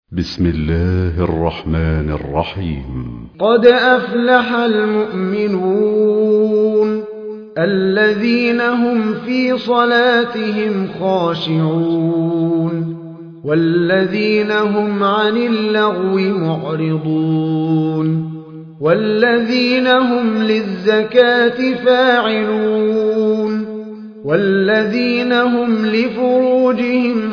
بسم الله الرحمن الرحيم. قد أفلح المؤمنون الذين هم في صلاتهم خاشعون والذين هم عن اللغو معرضون والذين هم للزكاة فاعلون والذين هم لفروجهم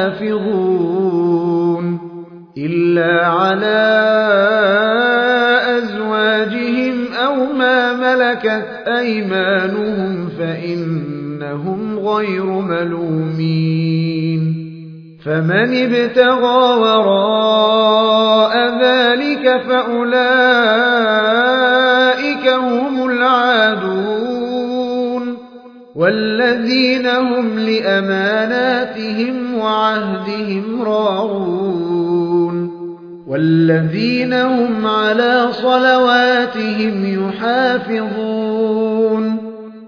حافظون إلا على أزواجهم أو ما ملكت أيمانهم فإنهم غير ملومين فمن ابتغى وراء ذلك فأولئك هم العادون والذين هم لأماناتهم وعهدهم راعون والذين هم على صلواتهم يحافظون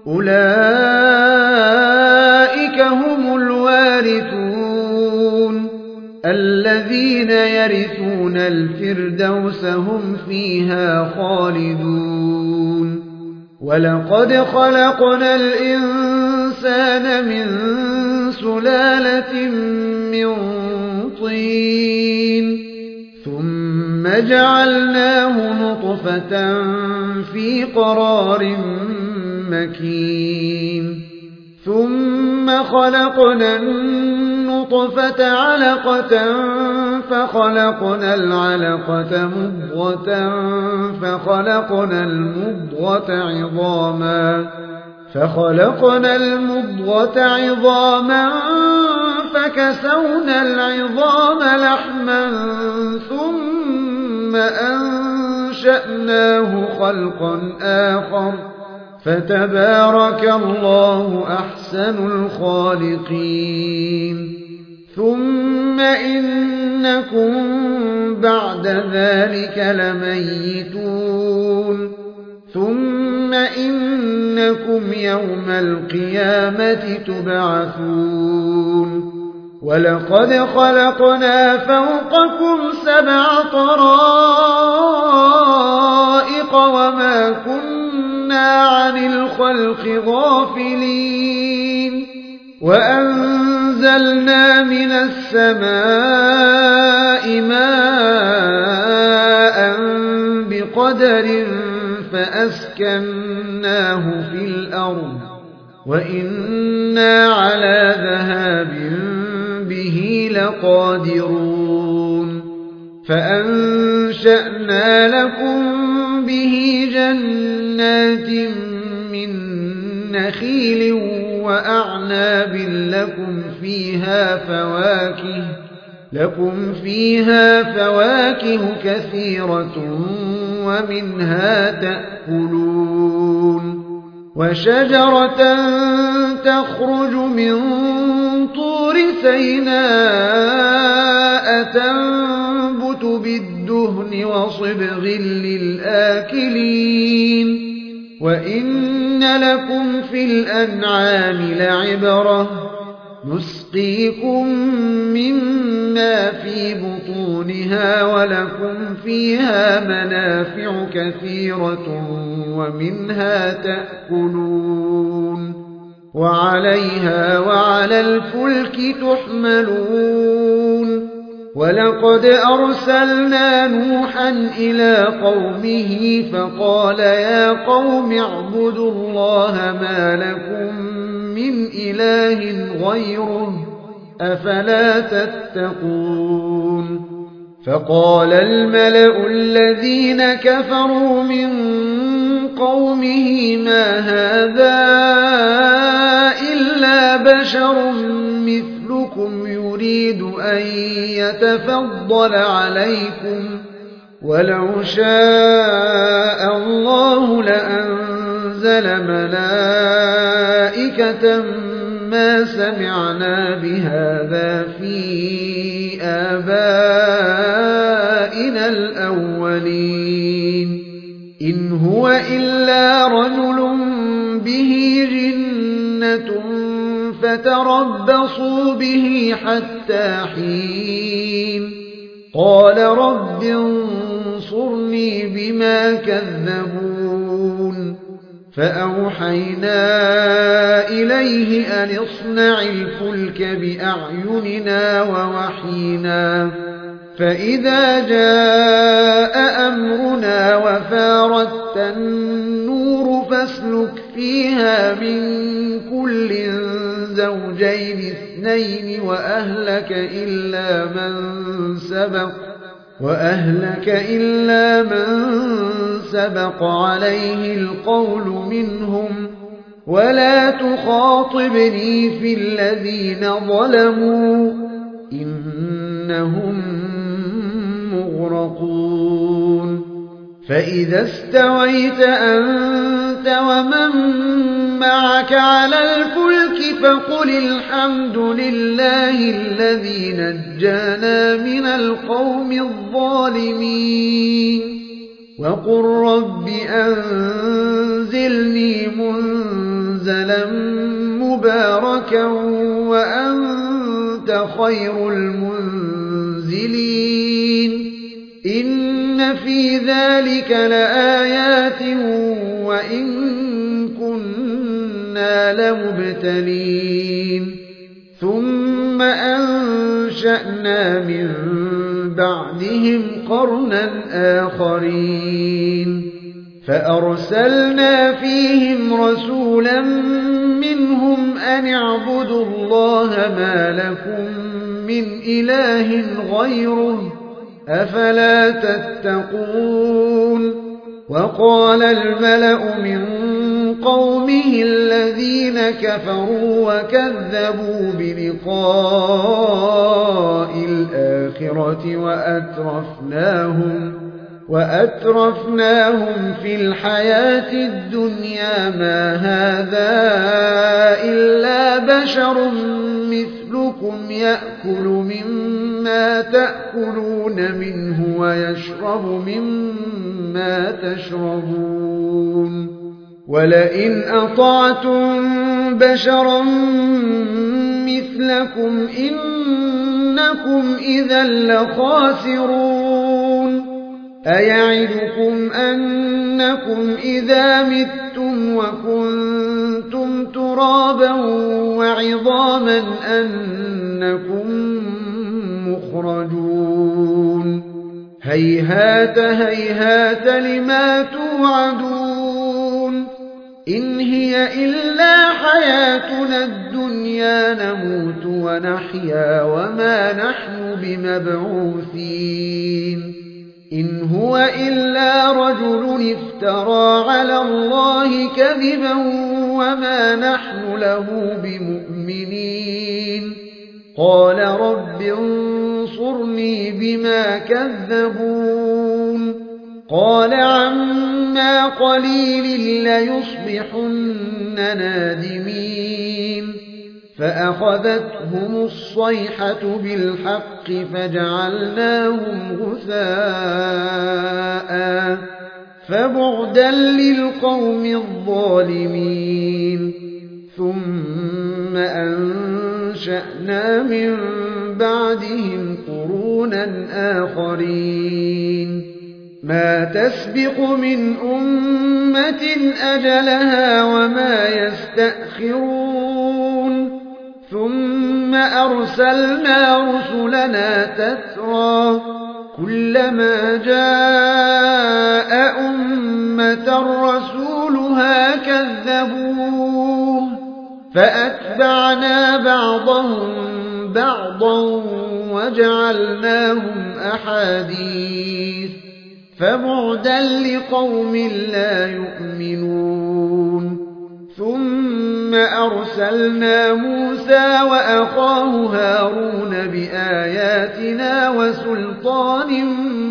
أولئك هم الوارثون الذين يرثون الفردوس هم فيها خالدون ولقد خلقنا الإنسان من سلالة من طين ثم جعلناه نطفة في قرار مكين ثم خلقنا النطفة علقة فخلقنا العلقة مضغة فخلقنا المضغة عظاما فكسونا العظام لحما ثم أنشأناه خلقا آخر فتبارك الله أحسن الخالقين ثم إنكم بعد ذلك لميتون ثم إنكم يوم القيامة تبعثون ولقد خلقنا فوقكم 7 طرائق وما كنا عن الخلق غافلين وأنزلنا من السماء ماء بقدر فأسكناه في الأرض وإنا على ذهاب به لقادرون فأنشأنا لكم به جنات من نخيل وأعناب لكم فيها فواكه كثيرة ومنها تأكلون وشجرة تخرج من طور سيناء تنبت بالدهن وصبغ للآكلين وإن لكم في الأنعام لعبرة نسقيكم مما في بطونها ولكم فيها منافع كثيرة ومنها تأكلون وعليها وعلى الفلك تحملون ولقد أرسلنا نوحا إلى قومه فقال يا قوم اعبدوا الله ما لكم من إله غيره أفلا تتقون فقال الملأ الذين كفروا من قومه ما هذا إلا بشر مثلكم يريد أن يتفضل عليكم ولو شاء الله لأنزل ملائكة ما سمعنا بهذا في آبائنا الأولين إن هو إلا رجل به جنة فتربصوا به حتى حين قال رب انصرني بما كذبون فأوحينا إليه أن اصنع الفلك بأعيننا ووحينا فإذا جاء أمرنا وفارت النور فاسلك فيها من كل زوجين اثنين وأهلك إلا من سبق عليه القول منهم ولا تخاطبني في الذين ظلموا إنهم مغرقون فإذا استويت أنت ومن معك على الفلك فقل الحمد لله الذي نجانا من القوم الظالمين وقل رب أنزلني منزلا مباركا وأنت خير المنزلين إن في ذلك لآيات وإن كنا لمبتلين ثم أنشأنا من بعدهم قرنا آخرين فأرسلنا فيهم رسولا منهم أن اعبدوا الله ما لكم من إله غيره أفلا تتقون وقال الملأ من قومه الذين كفروا وكذبوا بلقاء الآخرة وأترفناهم في الحياة الدنيا ما هذا إلا بشر مثلكم يأكل مما تأكلون منه ويشرب مما تشربون ولئن أطعتم بشرا مثلكم إنكم إذا لخاسرون أيعدكم أنكم إذا متم وكنتم ترابا وعظاما أنكم مخرجون هيهات هيهات لما توعدون إن هي إلا حياتنا الدنيا نموت ونحيا وما نحن بمبعوثين إن هو إلا رجل افترى على الله كذبا وما نحن له بمؤمنين قال رب انصرني بما كذبون قال عما قليل ليصبحن نادمين فأخذتهم الصيحة بالحق فجعلناهم غثاء فبعدا للقوم الظالمين ثم أنشأنا من بعدهم قرونا آخرين ما تسبق من أمة أجلها وما يستأخرون ثم أرسلنا رسلنا تترى كلما جاء أمة رسولها كذبوه فأتبعنا بعضهم بعضا وجعلناهم أحاديث فبعدا لقوم لا يؤمنون ثم أرسلنا موسى وأخاه هارون بآياتنا وسلطان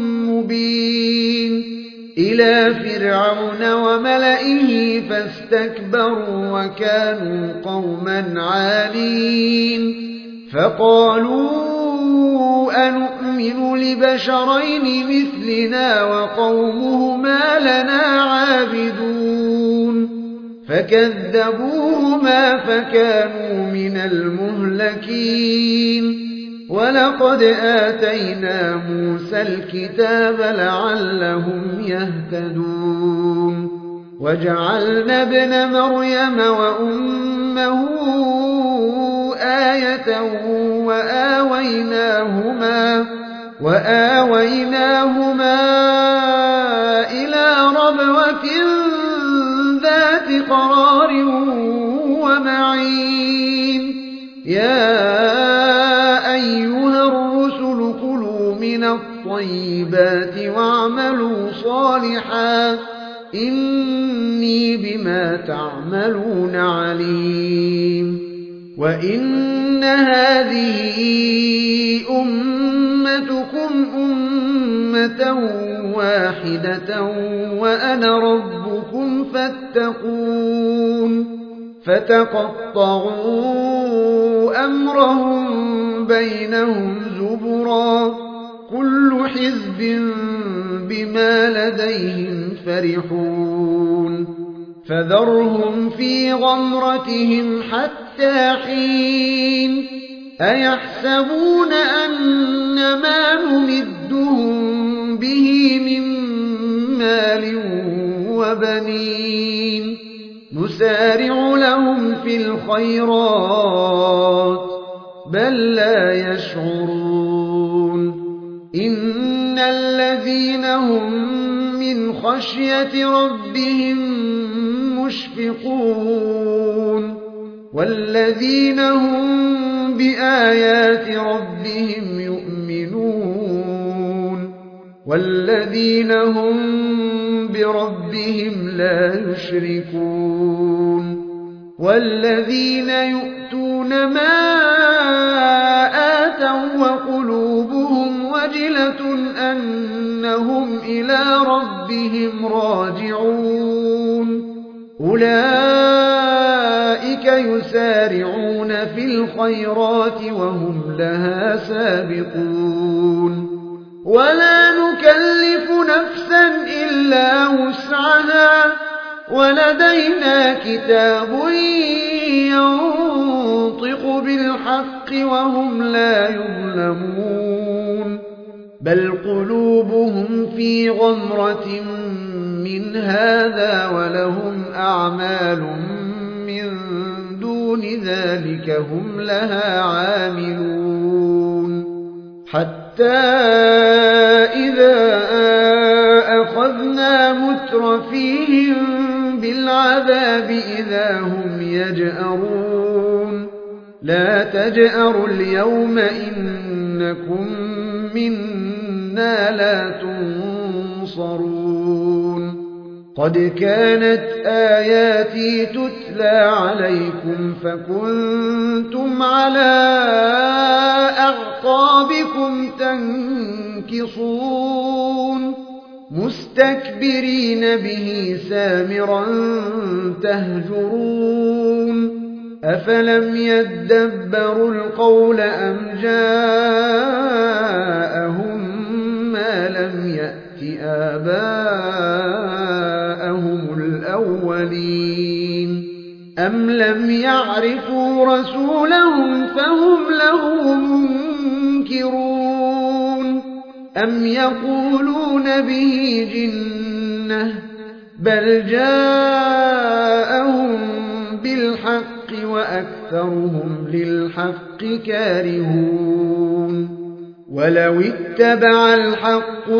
مبين إلى فرعون وملئه فاستكبروا وكانوا قوما عالين فقالوا أنؤمن لبشرين مثلنا وقومهما لنا عابدون فكذبوهما فكانوا من المهلكين ولقد آتينا موسى الكتاب لعلهم يهتدون وجعلنا ابن مريم وأمه آية وآويناهما إلى ربوة ذات قرار ومعين يا أيها الرسل كلوا من الطيبات واعملوا صالحا إني بما تعملون عليم وإن هذه أمتكم أمة واحدة وأنا ربكم فاتقون فتقطعوا أمرهم بينهم زبرا كل حزب بما لديهم فرحون فذرهم في غمرتهم حتى حين أيحسبون أن ما نمدهم به من مال وبنين نسارع لهم في الخيرات بل لا يشعرون إن الذين هم من خشية ربهم مشفقون والذين هم بآيات ربهم يؤمنون والذين هم بربهم لا يشركون والذين يؤتون ما آتوا وقلوبهم وجلة أنهم إلى ربهم راجعون أولئك يسارعون في الخيرات وهم لها سابقون ولا نكلف نفسا إلا وسعها ولدينا كتاب ينطق بالحق وهم لا يظلمون بل قلوبهم في غمرة من هذا ولهم أعمال من دون ذلك هم لها عاملون حتى إذا أخذنا مترفيهم بالعذاب إذا هم يجأرون لا تجأروا اليوم إنكم منا لا تنصرون قد كانت آياتي تتلى عليكم فكنتم على أعقابكم تنكصون مستكبرين به سامرا تهجرون أفلم يدبروا القول أم جاءهم ما لم يأت آباءهم الأولين أم لم يعرفوا رسولهم فهم له منكرون أم يقولون به جنة بل جاءهم بالحق وأكثرهم للحق كارهون ولو اتبع الحق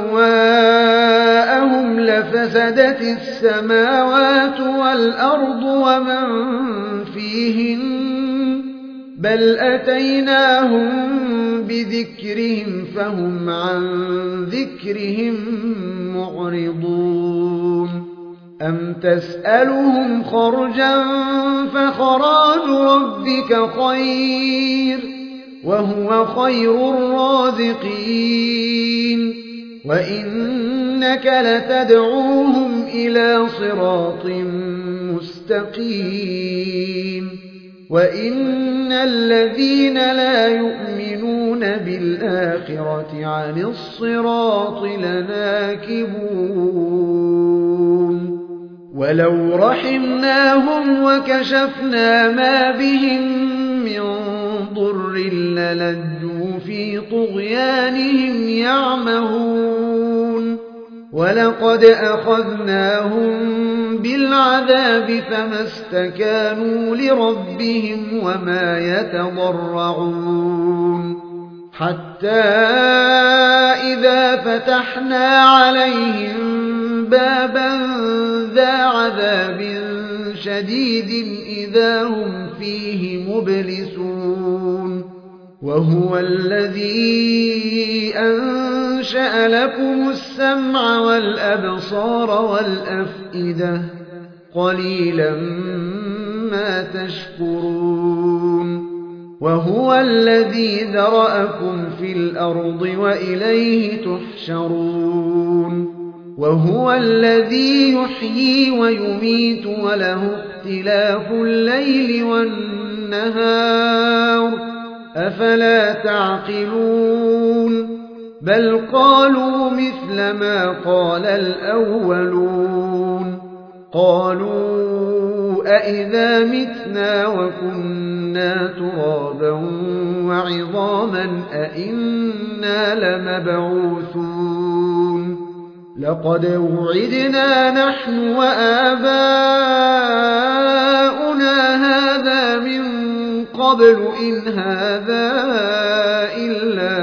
أهواءهم لفسدت السماوات والأرض ومن فيهن بل أتيناهم بذكرهم فهم عن ذكرهم معرضون أم تسألهم خرجا فخراج ربك خير وهو خير الرازقين وإنك لتدعوهم إلى صراط مستقيم وإن الذين لا يؤمنون بالآخرة عن الصراط لناكبون ولو رحمناهم وكشفنا ما بهم من ضر للجوا في طغيانهم يعمهون ولقد أخذناهم بالعذاب فما استكانوا لربهم وما يتضرعون حتى إذا فتحنا عليهم بابا ذا عذاب شديد إذا هم فيه مبلسون وهو الذي أنشأ لكم السمع والأبصار والأفئدة قليلا ما تشكرون وهو الذي ذرأكم في الأرض وإليه تحشرون وهو الذي يحيي ويميت وله اختلاف الليل والنهار أفلا تعقلون بل قالوا مثل ما قال الأولون قالوا أئذا متنا وكنا ترابا وعظاما أئنا لمبعوثون لقد وعدنا نحن وآباؤنا هذا من قبل إن هذا إلا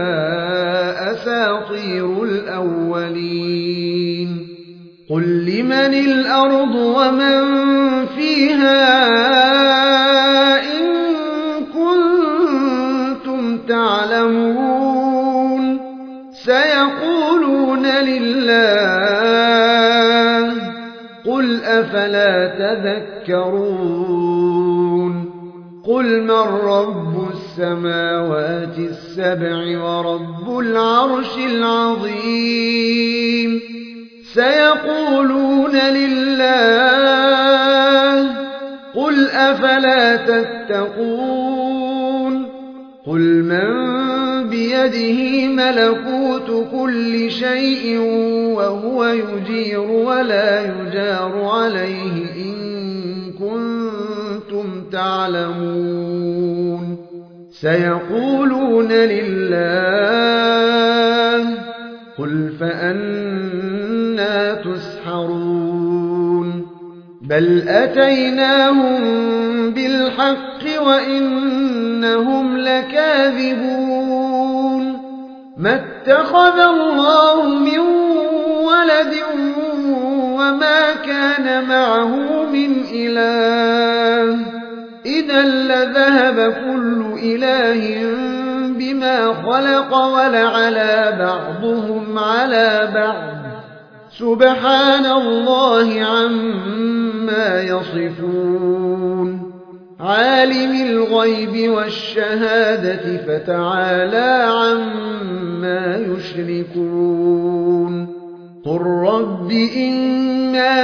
أساطير الأولين قل لمن الأرض ومن فيها إن كنتم تعلمون سيقولون لله قل أفلا تذكرون قل من رب السماوات السبع ورب العرش العظيم سيقولون لله قل أفلا تتقون قل من بيده ملكوت كل شيء وهو يجير ولا يجار عليه إن كنتم تعلمون سيقولون لله قل فأنا تسحرون بل أتيناهم بالحق وإنهم لكاذبون ما اتخذ الله من ولد وما كان معه من إله إذا لذهب كل إله بما خلق ولعلى بعضهم على بعض سبحان الله عما يصفون عالم الغيب والشهادة فتعالى عما يشركون قل رب إما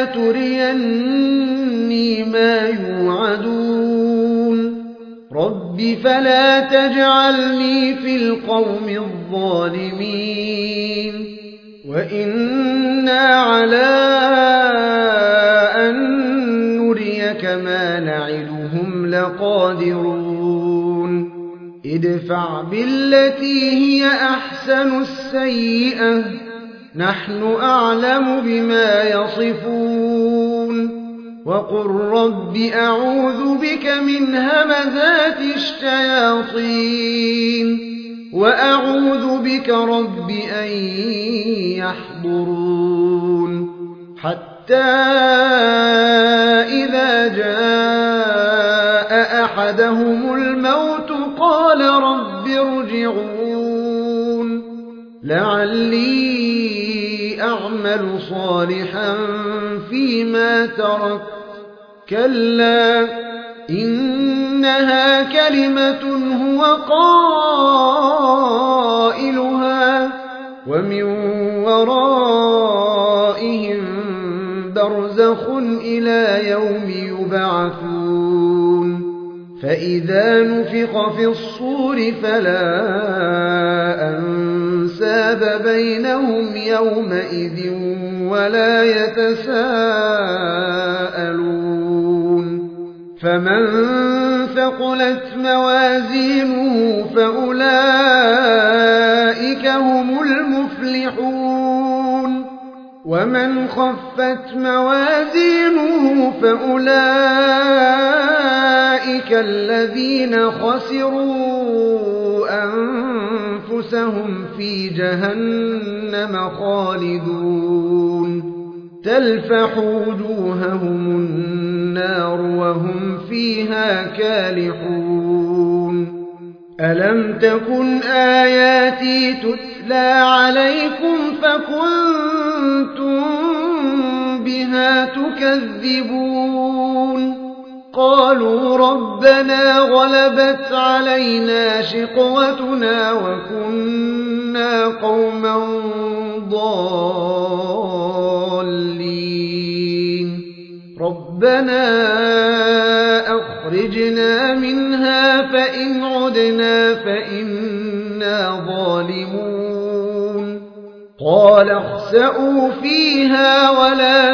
تريني ما يوعدون رب فلا تجعلني في القوم الظالمين وإنا على أن نريك ما نعدهم لقادرون ادفع بالتي هي أحسن السيئة نحن أعلم بما يصفون وقل رب أعوذ بك من همزات الشياطين وأعوذ بك رب أن يحضرون حتى إذا جاء أحدهم الموت قال رب ارجعون لعلي أعمل صالحا فيما ترك كلا إنها كلمة هو قائلها ومن ورائهم برزخ إلى يوم يبعثون فإذا نفخ في الصور فلا أنساب بينهم يومئذ ولا يتساءلون فمن ثقلت موازينه فأولئك هم المفلحون ومن خفت موازينه فأولئك الذين خسروا أنفسهم في جهنم خالدون تلفح وجوههم النار وهم فيها كالحون ألم تكن آياتي تتلى عليكم فكنتم بها تكذبون قالوا ربنا غلبت علينا شقوتنا وكنا قوما ضالين ربنا أخرجنا منها فإن عدنا فإنا ظالمون قال اخسئوا فيها ولا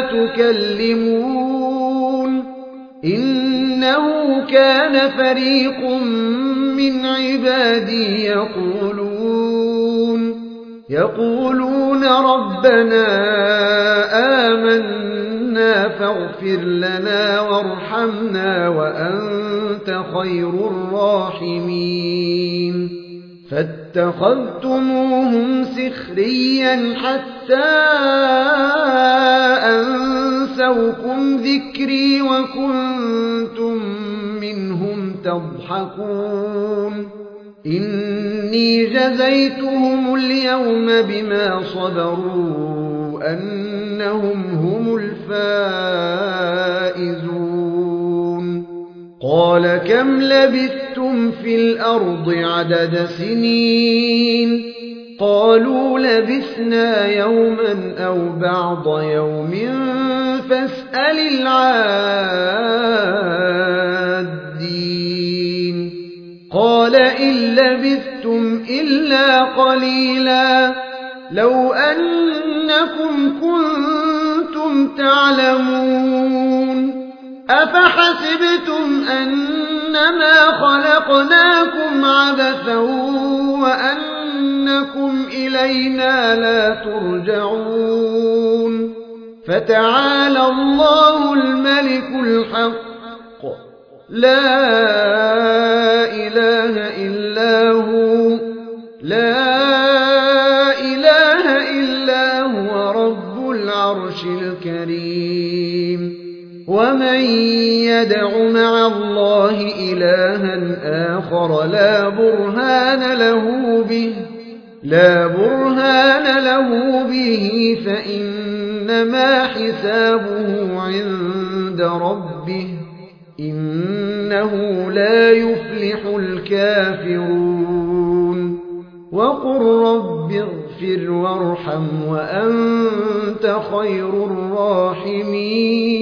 تكلمون إنه كان فريق من عبادي يقولون ربنا آمنا فاغفر لنا وارحمنا وأنت خير الراحمين فاتخذتموهم سخريا حتى أنسوكم ذكري وكنتم منهم تضحكون إني جزيتهم اليوم بما صبروا أنهم هم الفائزون قال كم لبثتم في الأرض عدد سنين قالوا لبثنا يوما أو بعض يوم فاسأل العادين قال إن لبثتم إلا قليلا لو أنكم كنتم تعلمون أفحسبتم أنما خلقناكم عبثا وأنكم إلينا لا ترجعون فتعالى الله الملك الحق لا إله إلا هو رب العرش الكريم ومن يدع مع الله إلها آخر لا برهان له به فإنما حسابه عند ربه إنه لا يفلح الكافرون وقل رب اغفر وارحم وأنت خير الراحمين